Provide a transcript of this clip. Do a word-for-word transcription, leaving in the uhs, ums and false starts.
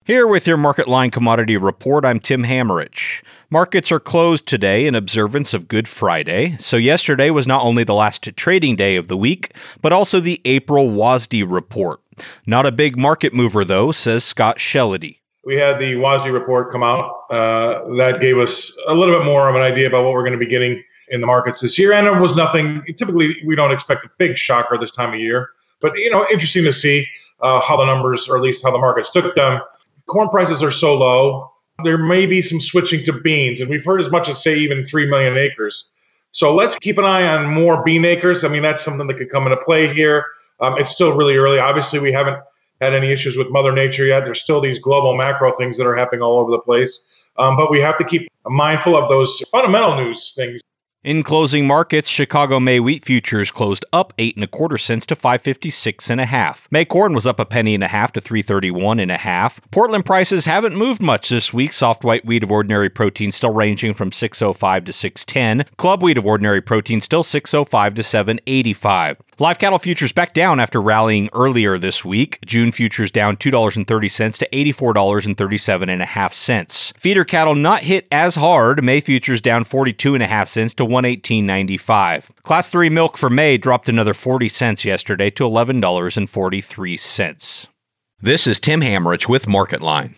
Here with your Market Line Commodity Report, I'm Tim Hammerich. Markets are closed today in observance of Good Friday. So yesterday was not only the last trading day of the week, but also the April W A S D report. Not a big market mover, though, says Scott Shellady. We had the W A S D report come out. Uh, that gave us a little bit more of an idea about what we're going to be getting in the markets this year. And it was nothing, typically we don't expect a big shocker this time of year. But, you know, interesting to see uh, how the numbers, or at least how the markets took them. Corn prices are so low, there may be some switching to beans. And we've heard as much as, say, even three million acres. So let's keep an eye on more bean acres. I mean, that's something that could come into play here. Um, it's still really early. Obviously, we haven't had any issues with Mother Nature yet. There's still these global macro things that are happening all over the place. Um, but we have to keep mindful of those fundamental news things. In closing markets, Chicago May wheat futures closed up eight and a quarter cents to five fifty-six and a half. May corn was up a penny and a half to three thirty-one and a half. Portland prices haven't moved much this week. Soft white wheat of ordinary protein still ranging from six oh five to six ten. Club wheat of ordinary protein still six oh five to seven eighty-five. Live cattle futures back down after rallying earlier this week. June futures down two dollars and thirty cents to eighty-four dollars and thirty-seven and a half cents. Feeder cattle not hit as hard. May futures down forty-two and a half cents to one eighteen ninety-five. Class three milk for May dropped another forty cents yesterday to eleven dollars and forty-three cents. This is Tim Hammerich with Market Line.